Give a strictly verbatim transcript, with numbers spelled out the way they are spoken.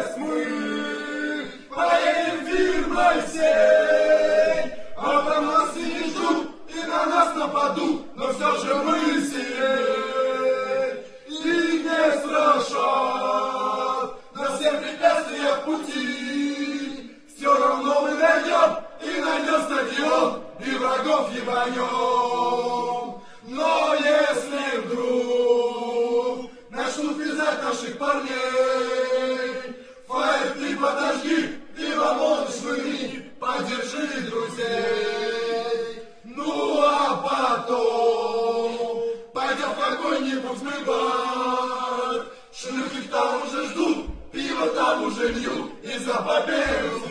мы поедем фирмой всей, а там нас и не ждут, и на нас нападут, но все же мы сильней. И не страшат на все препятствия пути, все равно мы найдем, и найдем стадион, и врагов ебанем. Но если вдруг начнут вязать наших парней, Фаер, ты подожди, и в ОМОН швырни, поддержи друзей. Ну а потом пойдем в какой-нибудь мы бар, шлюхи там уже ждут, пиво там уже льют, и за победу